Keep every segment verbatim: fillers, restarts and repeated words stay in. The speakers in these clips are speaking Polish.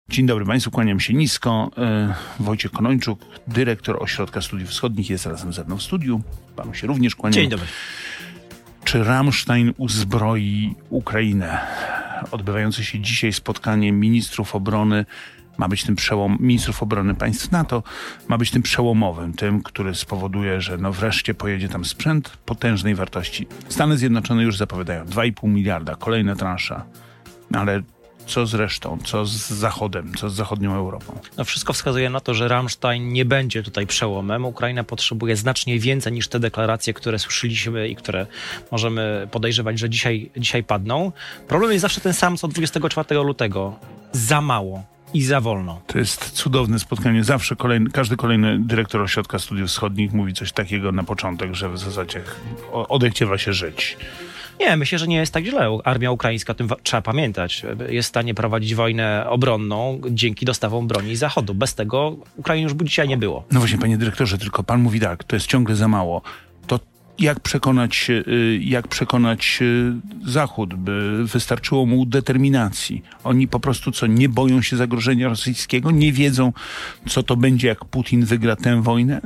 Dzień dobry Państwu, kłaniam się nisko. Wojciech Konończuk, dyrektor Ośrodka Studiów Wschodnich, jest razem ze mną w studiu. Panu się również kłaniam. Dzień dobry. Czy Ramstein uzbroi Ukrainę? Odbywające się dzisiaj spotkanie ministrów obrony ma być tym przełom, ministrów obrony państw NATO, ma być tym przełomowym, tym, który spowoduje, że no wreszcie pojedzie tam sprzęt potężnej wartości. Stany Zjednoczone już zapowiadają dwa i pół miliarda, kolejna transza, ale co z resztą, co z Zachodem, co z zachodnią Europą? No wszystko wskazuje na to, że Ramstein nie będzie tutaj przełomem. Ukraina potrzebuje znacznie więcej niż te deklaracje, które słyszeliśmy i które możemy podejrzewać, że dzisiaj, dzisiaj padną. Problem jest zawsze ten sam, co dwudziestego czwartego lutego. Za mało i za wolno. To jest cudowne spotkanie. Zawsze kolejny, każdy kolejny dyrektor Ośrodka Studiów Wschodnich mówi coś takiego na początek, że w zasadzie odechciewa się żyć. Nie, myślę, że nie jest tak źle. Armia ukraińska, o tym trzeba pamiętać, jest w stanie prowadzić wojnę obronną dzięki dostawom broni z Zachodu. Bez tego Ukrainy już by dzisiaj nie było. No właśnie, panie dyrektorze, tylko pan mówi tak, to jest ciągle za mało. To jak przekonać, jak przekonać Zachód, by wystarczyło mu determinacji? Oni po prostu co, nie boją się zagrożenia rosyjskiego? Nie wiedzą, co to będzie, jak Putin wygra tę wojnę?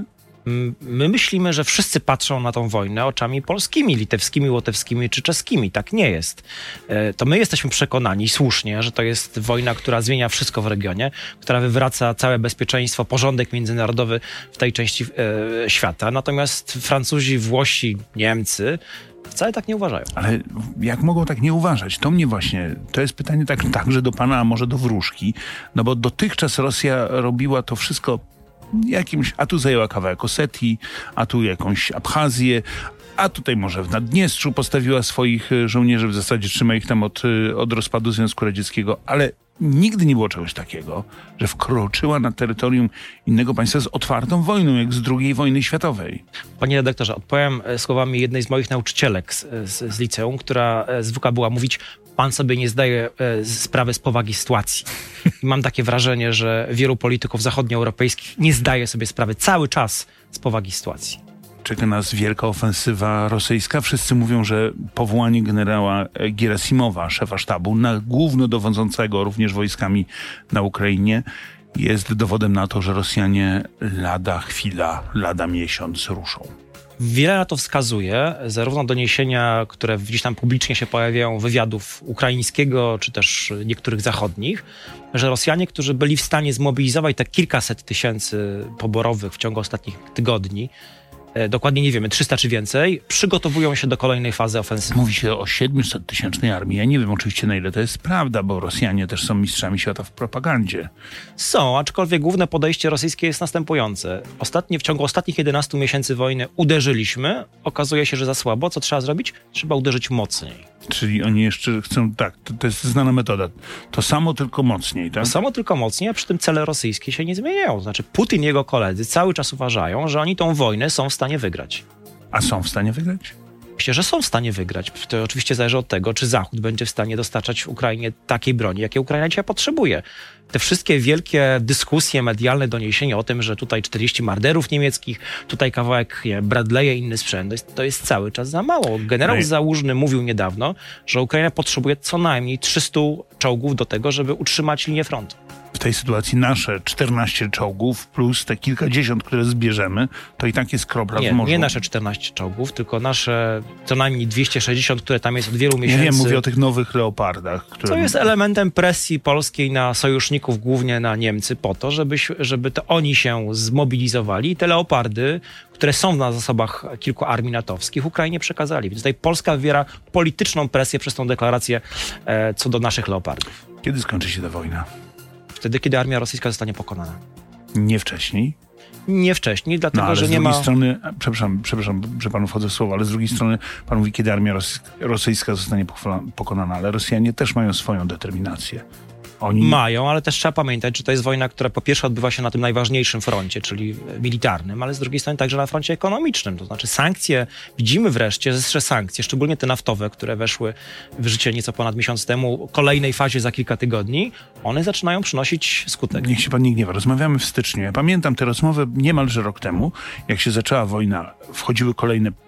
My myślimy, że wszyscy patrzą na tą wojnę oczami polskimi, litewskimi, łotewskimi czy czeskimi. Tak nie jest. To my jesteśmy przekonani słusznie, że to jest wojna, która zmienia wszystko w regionie, która wywraca całe bezpieczeństwo, porządek międzynarodowy w tej części e, świata. Natomiast Francuzi, Włosi, Niemcy wcale tak nie uważają. Ale jak mogą tak nie uważać? To mnie właśnie, to jest pytanie tak, także do pana, a może do wróżki. No bo dotychczas Rosja robiła to wszystko jakimś, a tu zajęła kawałek Osetii, a tu jakąś Abchazję, a tutaj może w Naddniestrzu postawiła swoich żołnierzy, w zasadzie trzyma ich tam od, od rozpadu Związku Radzieckiego, ale nigdy nie było czegoś takiego, że wkroczyła na terytorium innego państwa z otwartą wojną, jak z drugiej wojny światowej. Panie redaktorze, odpowiem słowami jednej z moich nauczycielek z, z, z liceum, która zwykła była mówić: pan sobie nie zdaje e, sprawy z powagi sytuacji. I mam takie wrażenie, że wielu polityków zachodnioeuropejskich nie zdaje sobie sprawy cały czas z powagi sytuacji. Czeka nas wielka ofensywa rosyjska. Wszyscy mówią, że powołanie generała Gierasimowa, szefa sztabu, na głównodowodzącego również wojskami na Ukrainie, jest dowodem na to, że Rosjanie lada chwila, lada miesiąc ruszą. Wiele na to wskazuje, zarówno doniesienia, które gdzieś tam publicznie się pojawiają, wywiadów ukraińskiego, czy też niektórych zachodnich, że Rosjanie, którzy byli w stanie zmobilizować te kilkaset tysięcy poborowych w ciągu ostatnich tygodni, dokładnie nie wiemy, trzysta czy więcej, przygotowują się do kolejnej fazy ofensywy. Mówi się o siedmiosettysięcznej armii. Ja nie wiem oczywiście, na ile to jest prawda, bo Rosjanie też są mistrzami świata w propagandzie. Są, aczkolwiek główne podejście rosyjskie jest następujące. Ostatnie, w ciągu ostatnich jedenastu miesięcy wojny uderzyliśmy. Okazuje się, że za słabo. Co trzeba zrobić? Trzeba uderzyć mocniej. Czyli oni jeszcze chcą, tak, to, to jest znana metoda. To samo, tylko mocniej, tak? To samo, tylko mocniej, a przy tym cele rosyjskie się nie zmieniają. Znaczy Putin i jego koledzy cały czas uważają, że oni tą wojnę są w stanie wygrać. A są w stanie wygrać? Myślę, że są w stanie wygrać. To oczywiście zależy od tego, czy Zachód będzie w stanie dostarczać Ukrainie takiej broni, jakiej Ukraina dzisiaj potrzebuje. Te wszystkie wielkie dyskusje, medialne doniesienia o tym, że tutaj czterdzieści marderów niemieckich, tutaj kawałek nie, Bradley'a i inny sprzęt, to jest, to jest cały czas za mało. Generał no Załużny mówił niedawno, że Ukraina potrzebuje co najmniej trzysta czołgów do tego, żeby utrzymać linię frontu. W tej sytuacji nasze czternaście czołgów plus te kilkadziesiąt, które zbierzemy, to i tak jest kropla nie, w morzu. Nie nasze czternaście czołgów, tylko nasze co najmniej dwieście sześćdziesiąt, które tam jest od wielu miesięcy. Ja wiem, mówię o tych nowych Leopardach. Które... Co jest elementem presji polskiej na sojuszników, głównie na Niemcy, po to, żeby, żeby to oni się zmobilizowali i te Leopardy, które są na zasobach kilku armii natowskich, Ukrainie przekazali. Więc tutaj Polska wywiera polityczną presję przez tą deklarację e, co do naszych Leopardów. Kiedy skończy się ta wojna? Wtedy, kiedy armia rosyjska zostanie pokonana. Nie wcześniej? Nie wcześniej, dlatego, no, ale że z nie drugiej ma... strony, przepraszam, przepraszam, że panu wchodzę w słowo, ale z drugiej strony pan mówi, kiedy armia rosyjska zostanie pokonana, ale Rosjanie też mają swoją determinację. Oni... Mają, ale też trzeba pamiętać, że to jest wojna, która po pierwsze odbywa się na tym najważniejszym froncie, czyli militarnym, ale z drugiej strony także na froncie ekonomicznym. To znaczy sankcje, widzimy wreszcie, że sankcje, szczególnie te naftowe, które weszły w życie nieco ponad miesiąc temu, kolejnej fazie za kilka tygodni, one zaczynają przynosić skutek. Niech się pan nie gniewa. Rozmawiamy w styczniu. Ja pamiętam te rozmowy niemalże rok temu, jak się zaczęła wojna. Wchodziły kolejne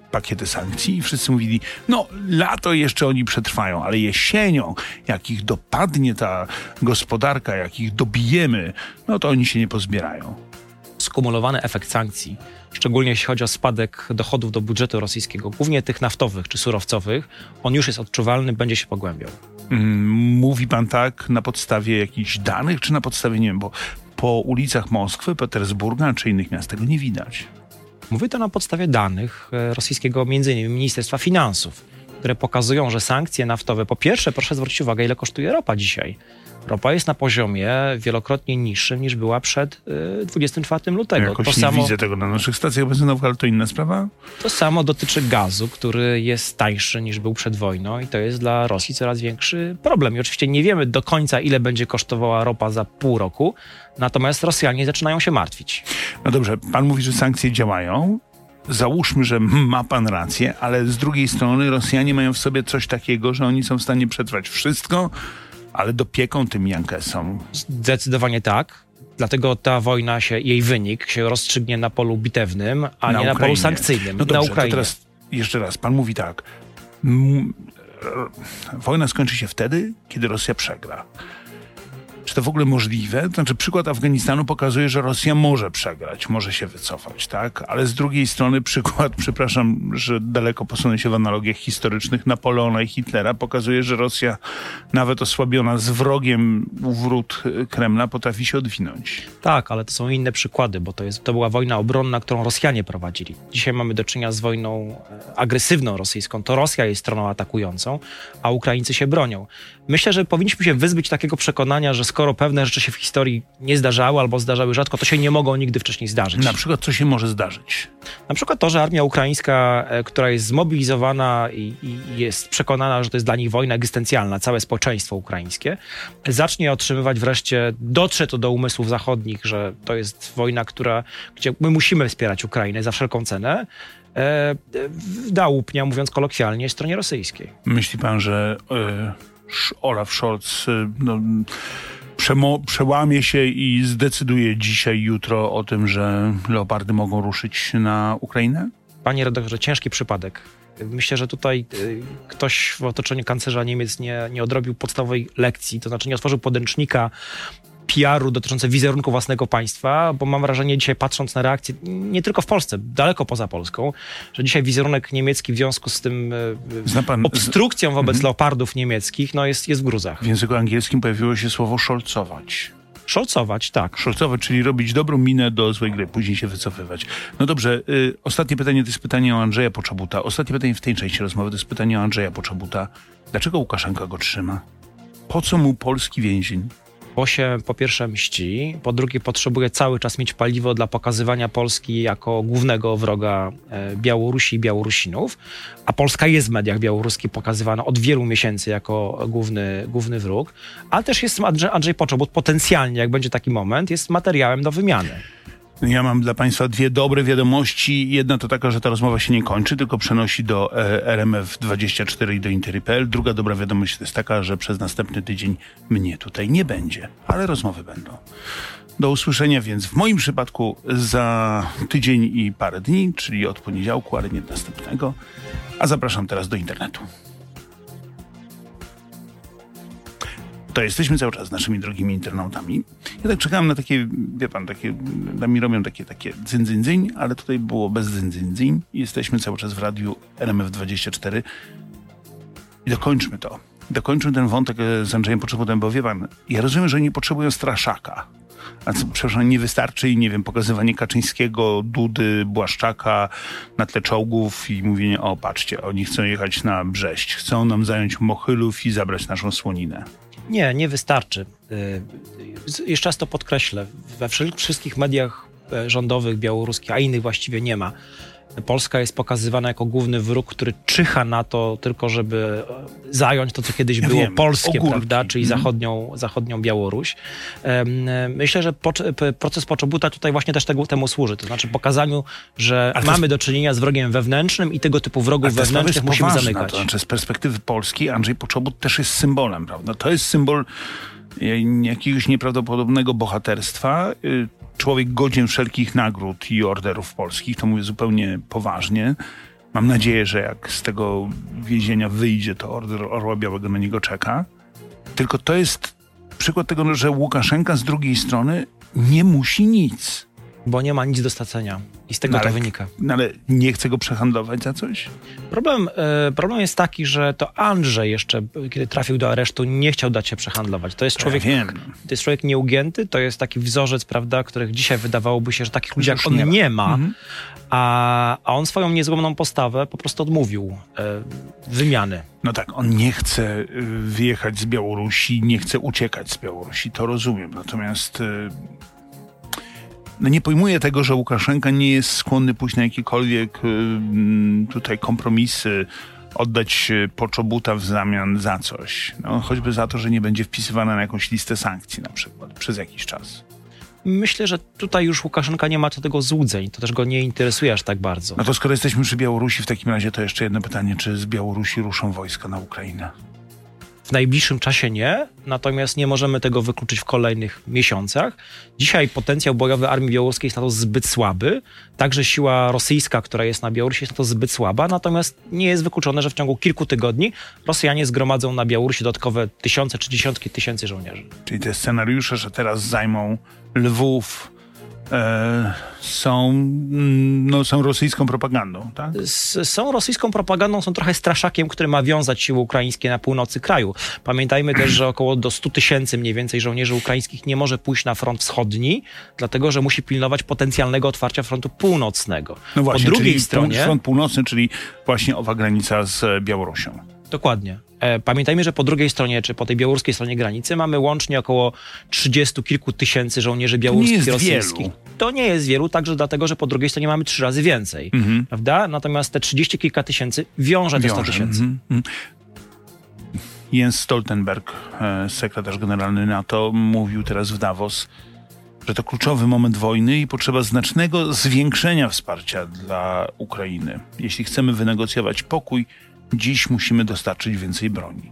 pakiety sankcji i wszyscy mówili, no lato jeszcze oni przetrwają, ale jesienią, jak ich dopadnie ta gospodarka, jak ich dobijemy, no to oni się nie pozbierają. Skumulowany efekt sankcji, szczególnie jeśli chodzi o spadek dochodów do budżetu rosyjskiego, głównie tych naftowych czy surowcowych, on już jest odczuwalny, będzie się pogłębiał. Mówi pan tak na podstawie jakichś danych, czy na podstawie, nie wiem, bo po ulicach Moskwy, Petersburga czy innych miast tego nie widać. Mówię to na podstawie danych rosyjskiego, między innymi Ministerstwa Finansów, które pokazują, że sankcje naftowe, po pierwsze, proszę zwrócić uwagę, ile kosztuje ropa dzisiaj. Ropa jest na poziomie wielokrotnie niższym niż była przed y, dwudziestego czwartego lutego. Jakoś to nie samo, widzę tego na naszych stacjach benzynowych, ale to inna sprawa. To samo dotyczy gazu, który jest tańszy niż był przed wojną i to jest dla Rosji coraz większy problem. I oczywiście nie wiemy do końca, ile będzie kosztowała ropa za pół roku, natomiast Rosjanie zaczynają się martwić. No dobrze, pan mówi, że sankcje działają. Załóżmy, że ma pan rację, ale z drugiej strony Rosjanie mają w sobie coś takiego, że oni są w stanie przetrwać wszystko, ale dopieką tym Jankesom. Zdecydowanie tak. Dlatego ta wojna, się, jej wynik się rozstrzygnie na polu bitewnym, a na nie Ukrainie. na polu sankcyjnym. No dobrze, na Ukrainie. to teraz jeszcze raz, pan mówi tak. M- wojna skończy się wtedy, kiedy Rosja przegra. Czy to w ogóle możliwe? To znaczy przykład Afganistanu pokazuje, że Rosja może przegrać, może się wycofać, tak? Ale z drugiej strony przykład, przepraszam, że daleko posunę się w analogiach historycznych, Napoleona i Hitlera pokazuje, że Rosja nawet osłabiona z wrogiem u wrót Kremla potrafi się odwinąć. Tak, ale to są inne przykłady, bo to, jest, to była wojna obronna, którą Rosjanie prowadzili. Dzisiaj mamy do czynienia z wojną agresywną rosyjską. To Rosja jest stroną atakującą, a Ukraińcy się bronią. Myślę, że powinniśmy się wyzbyć takiego przekonania, że skoro pewne rzeczy się w historii nie zdarzały albo zdarzały rzadko, to się nie mogą nigdy wcześniej zdarzyć. Na przykład co się może zdarzyć? Na przykład to, że armia ukraińska, która jest zmobilizowana i, i jest przekonana, że to jest dla nich wojna egzystencjalna, całe społeczeństwo ukraińskie, zacznie otrzymywać wreszcie, dotrze to do umysłów zachodnich, że to jest wojna, która, gdzie my musimy wspierać Ukrainę za wszelką cenę, e, da łupnia, mówiąc kolokwialnie, stronie rosyjskiej. Myśli pan, że y, Olaf Scholz y, no, przemo- przełamie się i zdecyduje dzisiaj, jutro o tym, że Leopardy mogą ruszyć na Ukrainę? Panie redaktorze, ciężki przypadek. Myślę, że tutaj y, ktoś w otoczeniu kanclerza Niemiec nie, nie odrobił podstawowej lekcji, to znaczy nie otworzył podręcznika P R u dotyczące wizerunku własnego państwa, bo mam wrażenie dzisiaj, patrząc na reakcję, nie tylko w Polsce, daleko poza Polską, że dzisiaj wizerunek niemiecki w związku z tym y, pan, obstrukcją wobec z... leopardów niemieckich no jest, jest w gruzach. W języku angielskim pojawiło się słowo szolcować. Szolcować, tak. Szolcować, czyli robić dobrą minę do złej gry, później się wycofywać. No dobrze, y, ostatnie pytanie to jest pytanie o Andrzeja Poczobuta. Ostatnie pytanie w tej części rozmowy to jest pytanie o Andrzeja Poczobuta. Dlaczego Łukaszenka go trzyma? Po co mu polski więzień? Bo się po pierwsze mści, po drugie potrzebuje cały czas mieć paliwo dla pokazywania Polski jako głównego wroga e, Białorusi i Białorusinów, a Polska jest w mediach białoruskich pokazywana od wielu miesięcy jako główny, główny wróg, ale też jest Andrzej, Andrzej Poczobut potencjalnie, jak będzie taki moment, jest materiałem do wymiany. Ja mam dla państwa dwie dobre wiadomości. Jedna to taka, że ta rozmowa się nie kończy, tylko przenosi do e, R M F dwadzieścia cztery i do Intery kropka p l. Druga dobra wiadomość to jest taka, że przez następny tydzień mnie tutaj nie będzie, ale rozmowy będą. Do usłyszenia więc w moim przypadku za tydzień i parę dni, czyli od poniedziałku, ale nie następnego. A zapraszam teraz do internetu. To jesteśmy cały czas z naszymi drogimi internautami. Ja tak czekałem na takie, wie pan, takie, mi robią takie, takie dzyń, dzyń, dzyń, ale tutaj było bez dzyń, dzyń, dzyń. Jesteśmy cały czas w radiu R M F dwadzieścia cztery. I dokończmy to. Dokończmy ten wątek z Andrzejem Poczobutem, bo wie pan, ja rozumiem, że oni potrzebują straszaka. A co, przepraszam, nie wystarczy i nie wiem, pokazywanie Kaczyńskiego, Dudy, Błaszczaka na tle czołgów i mówienie, o patrzcie, oni chcą jechać na Brześć, chcą nam zająć Mochylów i zabrać naszą Słoninę. Nie, nie wystarczy. Jeszcze raz to podkreślę. We wszystkich mediach rządowych, białoruskich, a innych właściwie nie ma. Polska jest pokazywana jako główny wróg, który czyha na to tylko, żeby zająć to, co kiedyś ja było wiem, polskie, ogórki. Prawda, czyli mm. zachodnią, zachodnią Białoruś. Myślę, że proces Poczobuta tutaj właśnie też tego, temu służy. To znaczy pokazaniu, że ale mamy jest... do czynienia z wrogiem wewnętrznym i tego typu wrogów wewnętrznych musimy poważna, zamykać. To znaczy z perspektywy Polski Andrzej Poczobut też jest symbolem, prawda? To jest symbol jakiegoś nieprawdopodobnego bohaterstwa. Człowiek godzien wszelkich nagród i orderów polskich, to mówię zupełnie poważnie. Mam nadzieję, że jak z tego więzienia wyjdzie, to Order Orła Białego na niego czeka. Tylko to jest przykład tego, że Łukaszenka z drugiej strony nie musi nic. Bo nie ma nic do stracenia. I z tego No ale, to wynika. No ale nie chce go przehandlować za coś? Problem, e, problem jest taki, że to Andrzej jeszcze, kiedy trafił do aresztu, nie chciał dać się przehandlować. To jest człowiek, Ja wiem. to jest człowiek nieugięty, to jest taki wzorzec, prawda, których dzisiaj wydawałoby się, że takich ludzi Już jak on nie ma. nie ma, Mhm. a, a on swoją niezłomną postawę po prostu odmówił e, wymiany. No tak, on nie chce y, wyjechać z Białorusi, nie chce uciekać z Białorusi, to rozumiem. Natomiast y, no nie pojmuję tego, że Łukaszenka nie jest skłonny pójść na jakiekolwiek y, tutaj kompromisy, oddać y, poczobuta w zamian za coś. No, choćby za to, że nie będzie wpisywana na jakąś listę sankcji na przykład przez jakiś czas. Myślę, że tutaj już Łukaszenka nie ma co tego złudzeń. To też go nie interesuje aż tak bardzo. No to skoro jesteśmy przy Białorusi, w takim razie to jeszcze jedno pytanie. Czy z Białorusi ruszą wojska na Ukrainę? W najbliższym czasie nie, natomiast nie możemy tego wykluczyć w kolejnych miesiącach. Dzisiaj potencjał bojowy armii białoruskiej jest na to zbyt słaby. Także siła rosyjska, która jest na Białorusi, jest na to zbyt słaba. Natomiast nie jest wykluczone, że w ciągu kilku tygodni Rosjanie zgromadzą na Białorusi dodatkowe tysiące czy dziesiątki tysięcy żołnierzy. Czyli te scenariusze, że teraz zajmą Lwów, e, są, mm, no, są rosyjską propagandą, tak? S- Są rosyjską propagandą, są trochę straszakiem, który ma wiązać siły ukraińskie na północy kraju. Pamiętajmy też, że około do stu tysięcy mniej więcej żołnierzy ukraińskich nie może pójść na front wschodni, dlatego że musi pilnować potencjalnego otwarcia frontu północnego. No właśnie, po drugiej czyli stronie... front północny, czyli właśnie owa granica z Białorusią. Dokładnie. E, Pamiętajmy, że po drugiej stronie, czy po tej białoruskiej stronie granicy mamy łącznie około trzydziestu kilku tysięcy żołnierzy białoruskich i rosyjskich. wielu. To nie jest wielu, także dlatego, że po drugiej stronie mamy trzy razy więcej. Mhm. Prawda? Natomiast te trzydzieści kilka tysięcy wiąże te sto Wiąże. tysięcy. Mhm. Mhm. Jens Stoltenberg, e, sekretarz generalny NATO, mówił teraz w Davos, że to kluczowy moment wojny i potrzeba znacznego zwiększenia wsparcia dla Ukrainy. Jeśli chcemy wynegocjować pokój, dziś musimy dostarczyć więcej broni.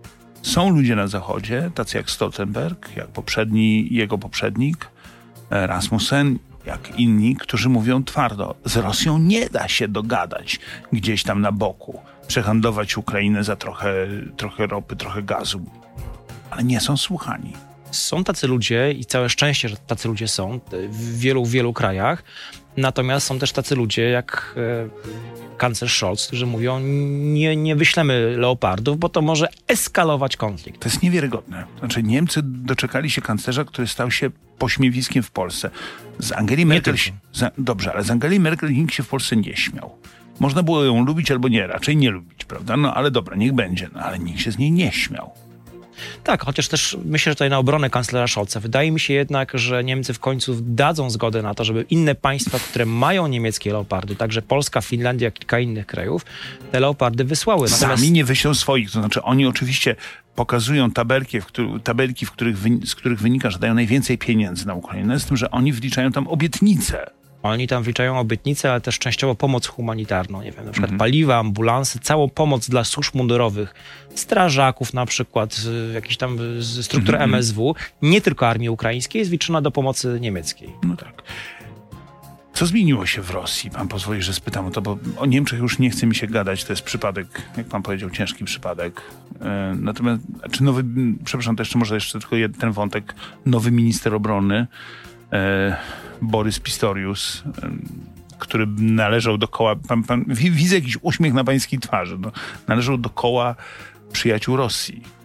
Są ludzie na Zachodzie, tacy jak Stoltenberg, jak poprzedni, jego poprzednik, Rasmussen, jak inni, którzy mówią twardo, z Rosją nie da się dogadać gdzieś tam na boku, przehandlować Ukrainę za trochę, trochę ropy, trochę gazu, ale nie są słuchani. Są tacy ludzie i całe szczęście, że tacy ludzie są w wielu, wielu krajach. Natomiast są też tacy ludzie jak e, kanclerz Scholz, którzy mówią, nie, nie wyślemy leopardów, bo to może eskalować konflikt. To jest niewiarygodne. Znaczy Niemcy doczekali się kanclerza, który stał się pośmiewiskiem w Polsce. Z Angeli Merkel... tylko. Za, dobrze, ale z Angeli Merkel nikt się w Polsce nie śmiał. Można było ją lubić albo nie, raczej nie lubić, prawda? No ale dobra, niech będzie. No, ale nikt się z niej nie śmiał. Tak, chociaż też myślę, że tutaj na obronę kanclerza Scholza. Wydaje mi się jednak, że Niemcy w końcu dadzą zgodę na to, żeby inne państwa, które mają niemieckie leopardy, także Polska, Finlandia, kilka innych krajów, te leopardy wysłały. Natomiast... Sami nie wyślą swoich. To znaczy oni oczywiście pokazują tabelki, w, których, tabelki, w których wyni- z których wynika, że dają najwięcej pieniędzy na Ukrainę, z tym, że oni wliczają tam obietnice. Oni tam wliczają obietnice, ale też częściowo pomoc humanitarną. Nie wiem, na przykład Mhm. paliwa, ambulansy, całą pomoc dla służb mundurowych, strażaków na przykład, y, jakichś tam z struktur Mhm. M S W, nie tylko armii ukraińskiej, jest wliczona do pomocy niemieckiej. No tak. Co zmieniło się w Rosji? Pan pozwoli, że spytam o to, bo o Niemczech już nie chce mi się gadać. To jest przypadek, jak pan powiedział, ciężki przypadek. E, natomiast, czy nowy, przepraszam, to jeszcze może jeszcze tylko jeden, ten wątek. Nowy minister obrony, e, Borys Pistorius, e, który należał do koła, pan, pan, widzę jakiś uśmiech na pańskiej twarzy, no, należał do koła przyjaciół Rosji.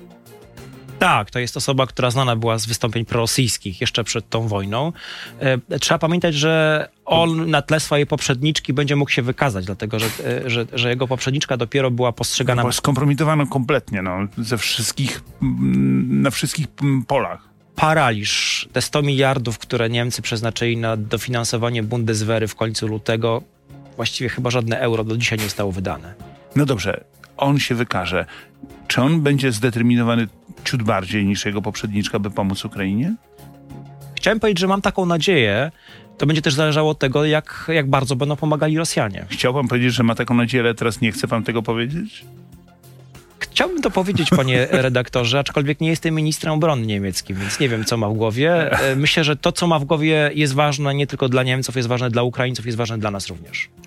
Tak, to jest osoba, która znana była z wystąpień prorosyjskich jeszcze przed tą wojną. E, trzeba pamiętać, że on na tle swojej poprzedniczki będzie mógł się wykazać, dlatego że, e, że, że jego poprzedniczka dopiero była postrzegana... No, skompromitowano kompletnie, no, ze wszystkich, mm, na wszystkich mm, polach. Paraliż, te sto miliardów, które Niemcy przeznaczyli na dofinansowanie Bundeswehry w końcu lutego, właściwie chyba żadne euro do dzisiaj nie zostało wydane. No dobrze, on się wykaże. Czy on będzie zdeterminowany ciut bardziej niż jego poprzedniczka, by pomóc Ukrainie? Chciałem powiedzieć, że mam taką nadzieję. To będzie też zależało od tego, jak, jak bardzo będą pomagali Rosjanie. Chciał pan powiedzieć, że ma taką nadzieję, ale teraz nie chce pan tego powiedzieć? Chciałbym to powiedzieć, panie redaktorze, aczkolwiek nie jestem ministrem obrony niemieckim, więc nie wiem, co ma w głowie. Myślę, że to, co ma w głowie, jest ważne nie tylko dla Niemców, jest ważne dla Ukraińców, jest ważne dla nas również.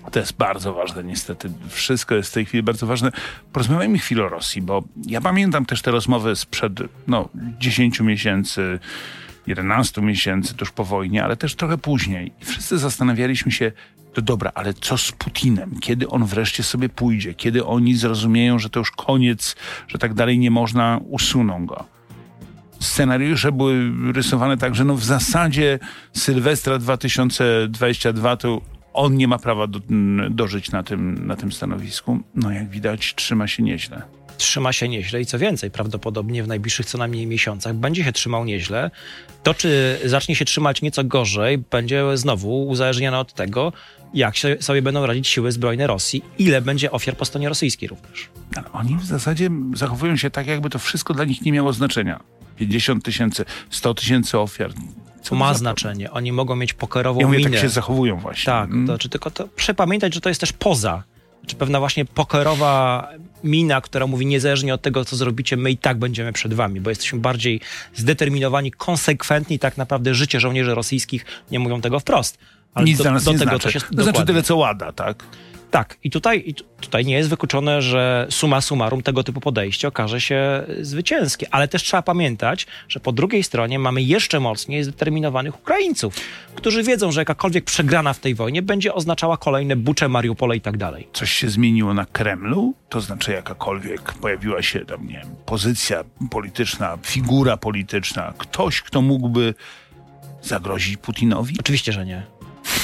To jest bardzo ważne, niestety. Wszystko jest w tej chwili bardzo ważne. Porozmawiajmy chwilę o Rosji, bo ja pamiętam też te rozmowy sprzed no, dziesięciu miesięcy, jedenastu miesięcy tuż po wojnie, ale też trochę później. I wszyscy zastanawialiśmy się, to dobra, ale co z Putinem? Kiedy on wreszcie sobie pójdzie? Kiedy oni zrozumieją, że to już koniec, że tak dalej nie można, usuną go? Scenariusze były rysowane tak, że no w zasadzie Sylwestra dwa tysiące dwudziestego drugiego to on nie ma prawa do, dożyć na tym, na tym stanowisku. No jak widać, trzyma się nieźle. Trzyma się nieźle i co więcej, prawdopodobnie w najbliższych co najmniej miesiącach będzie się trzymał nieźle. To, czy zacznie się trzymać nieco gorzej, będzie znowu uzależnione od tego, jak się sobie będą radzić siły zbrojne Rosji, ile będzie ofiar po stronie rosyjskiej również. Ale oni w zasadzie zachowują się tak, jakby to wszystko dla nich nie miało znaczenia. pięćdziesiąt tysięcy, sto tysięcy ofiar. Co ma znaczenie. Oni mogą mieć pokerową ja mówię, minę. tak się zachowują właśnie. Tak, hmm? to, czy tylko to przepamiętać, że to jest też poza. Czy pewna właśnie pokerowa mina, która mówi niezależnie od tego, co zrobicie, my i tak będziemy przed wami, bo jesteśmy bardziej zdeterminowani, konsekwentni. Tak naprawdę życie żołnierzy rosyjskich nie mówią tego wprost. Ale Nic do, dla nas do nie tego znaczy. to się To dokładnie. znaczy tyle, co łada, tak? Tak. I tutaj, i tutaj nie jest wykluczone, że summa summarum tego typu podejście okaże się zwycięskie. Ale też trzeba pamiętać, że po drugiej stronie mamy jeszcze mocniej zdeterminowanych Ukraińców, którzy wiedzą, że jakakolwiek przegrana w tej wojnie będzie oznaczała kolejne bucze, Mariupole i tak dalej. Coś się zmieniło na Kremlu? To znaczy jakakolwiek pojawiła się tam, nie wiem, pozycja polityczna, figura polityczna, ktoś, kto mógłby zagrozić Putinowi? Oczywiście, że nie.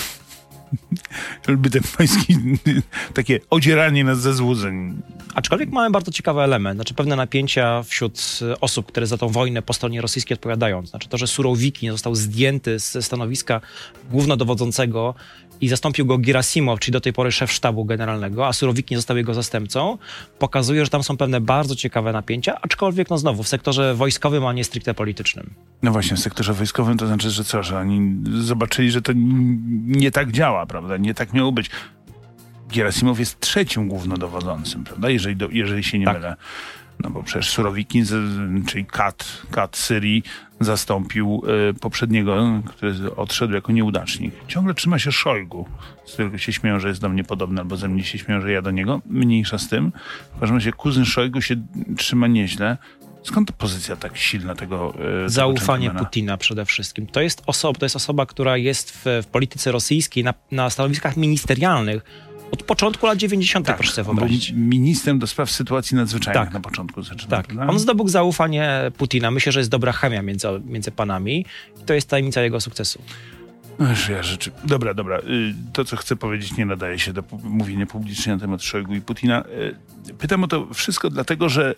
Lubię ten pański takie odzieranie nas ze złudzeń. Aczkolwiek mamy bardzo ciekawy element, znaczy pewne napięcia wśród osób, które za tą wojnę po stronie rosyjskiej odpowiadają. Znaczy to, że Surowikin został zdjęty ze stanowiska głównodowodzącego i zastąpił go Gerasimow, czyli do tej pory szef sztabu generalnego, a Surowikin został jego zastępcą, pokazuje, że tam są pewne bardzo ciekawe napięcia, aczkolwiek no znowu w sektorze wojskowym, a nie stricte politycznym. No właśnie, w sektorze wojskowym to znaczy, że co, że oni zobaczyli, że to nie tak działa, prawda? Nie tak miało być. Gerasimow jest trzecim głównodowodzącym, prawda? Jeżeli, do, jeżeli się nie tak. mylę. No bo przecież Surowikin, czyli kat, kat Syrii, zastąpił y, poprzedniego, który odszedł jako nieudacznik. Ciągle trzyma się Szojgu, z którego się śmieją, że jest do mnie podobny, albo ze mnie się śmieją, że ja do niego. Mniejsza z tym. W każdym razie kuzyn Szojgu się trzyma nieźle. Skąd ta pozycja tak silna tego y, Zaufanie tego Putina przede wszystkim. To jest, osoba, to jest osoba, która jest w, w polityce rosyjskiej na, na stanowiskach ministerialnych od początku lat dziewięćdziesiątych, tak, proszę sobie wyobrazić. Ministrem do spraw sytuacji nadzwyczajnych tak. na początku zaczyna. Tak, prawda? On zdobył zaufanie Putina. Myślę, że jest dobra chemia między, między panami i to jest tajemnica jego sukcesu. Ech, ja rzeczy. Dobra, dobra. To, co chcę powiedzieć, nie nadaje się do mówienia publicznie na temat Szojgu i Putina. Pytam o to wszystko dlatego, że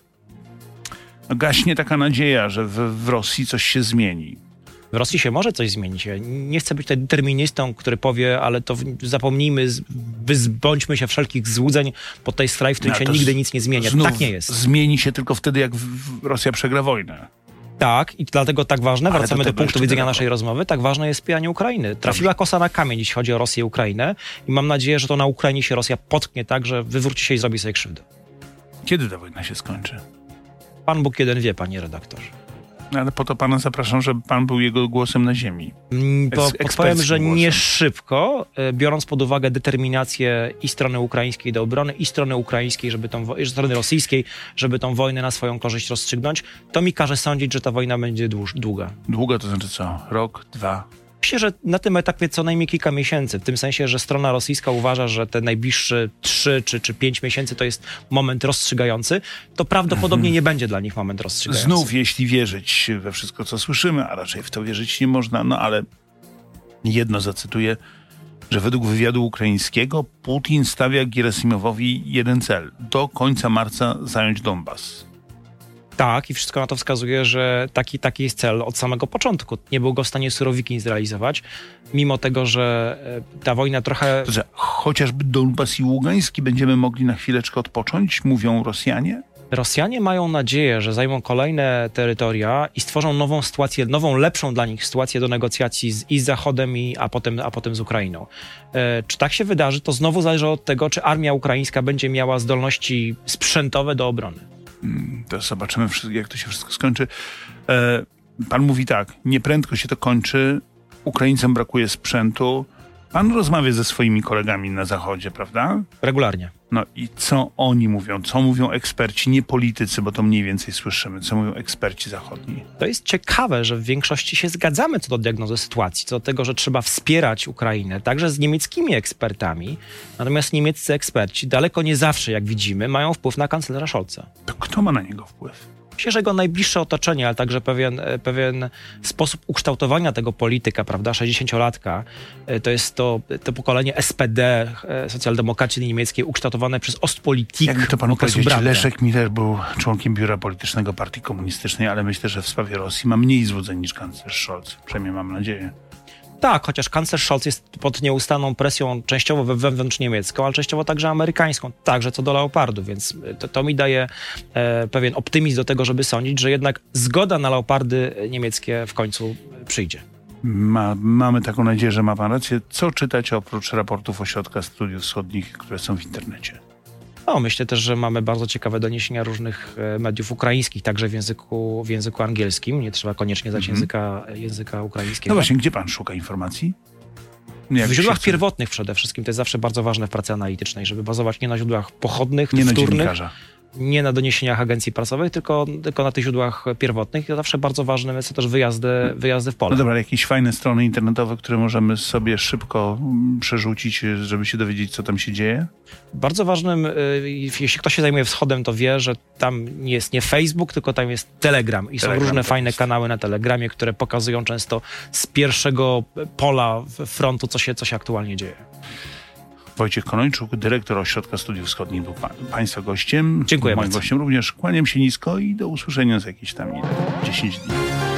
gaśnie taka nadzieja, że w, w Rosji coś się zmieni. W Rosji się może coś zmienić. Ja nie chcę być tutaj deterministą, który powie, ale to zapomnijmy, wyzbądźmy się wszelkich złudzeń, bo to jest kraj, w którym No, się nigdy nic nie zmienia. Tak nie jest. Zmieni się tylko wtedy, jak w, w Rosja przegra wojnę. Tak, i dlatego tak ważne, Ale wracamy do do punktu widzenia daleko. naszej rozmowy, tak ważne jest wspieranie Ukrainy. Trafiła kosa na kamień, jeśli chodzi o Rosję i Ukrainę i mam nadzieję, że to na Ukrainie się Rosja potknie tak, że wywróci się i zrobi sobie krzywdę. Kiedy ta wojna się skończy? Pan Bóg jeden wie, panie redaktorze. Ale po to pana zapraszam, żeby pan był jego głosem na ziemi. Bo Eks- podpowiem, że głosem. nie szybko, biorąc pod uwagę determinację i strony ukraińskiej do obrony, i strony ukraińskiej, żeby tą, wo- i strony rosyjskiej, żeby tą wojnę na swoją korzyść rozstrzygnąć, to mi każe sądzić, że ta wojna będzie dłuż, długa. Długo to znaczy co? Rok, dwa? Myślę, że na tym etapie co najmniej kilka miesięcy, w tym sensie, że strona rosyjska uważa, że te najbliższe trzy czy, czy pięć miesięcy to jest moment rozstrzygający, to prawdopodobnie nie będzie dla nich moment rozstrzygający. Znów, jeśli wierzyć we wszystko, co słyszymy, a raczej w to wierzyć nie można, no ale jedno zacytuję, że według wywiadu ukraińskiego Putin stawia Gerasimowowi jeden cel. Do końca marca zająć Donbas. Tak, i wszystko na to wskazuje, że taki, taki jest cel od samego początku. Nie był go w stanie Surowikin zrealizować, mimo tego, że ta wojna trochę... To, że chociażby Donbas i Ługański będziemy mogli na chwileczkę odpocząć, mówią Rosjanie? Rosjanie mają nadzieję, że zajmą kolejne terytoria i stworzą nową sytuację, nową, lepszą dla nich sytuację do negocjacji z, i z Zachodem, i, a, potem, a potem z Ukrainą. E, czy tak się wydarzy, to znowu zależy od tego, czy armia ukraińska będzie miała zdolności sprzętowe do obrony. To zobaczymy, jak to się wszystko skończy. E, pan mówi tak, nieprędko się to kończy, Ukraińcom brakuje sprzętu, Pan rozmawia ze swoimi kolegami na Zachodzie, prawda? Regularnie. No i co oni mówią? Co mówią eksperci, nie politycy, bo to mniej więcej słyszymy. Co mówią eksperci zachodni? To jest ciekawe, że w większości się zgadzamy co do diagnozy sytuacji, co do tego, że trzeba wspierać Ukrainę, także z niemieckimi ekspertami. Natomiast niemieccy eksperci daleko nie zawsze, jak widzimy, mają wpływ na kanclerza Scholza. To kto ma na niego wpływ? Myślę, że jego najbliższe otoczenie, ale także pewien, pewien sposób ukształtowania tego polityka, prawda, sześćdziesięciolatka, to jest to, to pokolenie S P D, socjaldemokracji niemieckiej, ukształtowane przez Ostpolitik. Jakby to panu powiedzieć, Brandta. Leszek Miller był członkiem biura politycznego Partii Komunistycznej, ale myślę, że w sprawie Rosji ma mniej złudzeń niż kanclerz Scholz. Przynajmniej mam nadzieję. Tak, chociaż kanclerz Scholz jest pod nieustanną presją częściowo wewnątrz niemiecką, ale częściowo także amerykańską, także co do Leopardu, więc to, to mi daje e, pewien optymizm do tego, żeby sądzić, że jednak zgoda na Leopardy niemieckie w końcu przyjdzie. Ma, mamy taką nadzieję, że ma pan rację. Co czytać oprócz raportów Ośrodka Studiów Wschodnich, które są w internecie? No, myślę też, że mamy bardzo ciekawe doniesienia różnych e, mediów ukraińskich, także w języku, w języku angielskim. Nie trzeba koniecznie znać Mhm. języka, języka ukraińskiego. No właśnie, gdzie pan szuka informacji? Jak W źródłach się chce- pierwotnych przede wszystkim. To jest zawsze bardzo ważne w pracy analitycznej, żeby bazować nie na źródłach pochodnych, Nie na wtórnych, dziennikarza. nie na doniesieniach agencji prasowych, tylko, tylko na tych źródłach pierwotnych. I to zawsze bardzo ważne są też wyjazdy, wyjazdy w pole. No dobra, jakieś fajne strony internetowe, które możemy sobie szybko mm, przerzucić, żeby się dowiedzieć, co tam się dzieje? Bardzo ważnym, y, jeśli ktoś się zajmuje wschodem, to wie, że tam nie jest nie Facebook, tylko tam jest Telegram. I Telegram są różne tak fajne jest. kanały na Telegramie, które pokazują często z pierwszego pola frontu, co się, co się aktualnie dzieje. Wojciech Konończuk, dyrektor Ośrodka Studiów Wschodnich, był pa- państwa gościem. Dziękuję Moim bardzo. gościem również. Kłaniam się nisko i do usłyszenia za jakieś tam ile? dziesięć dni.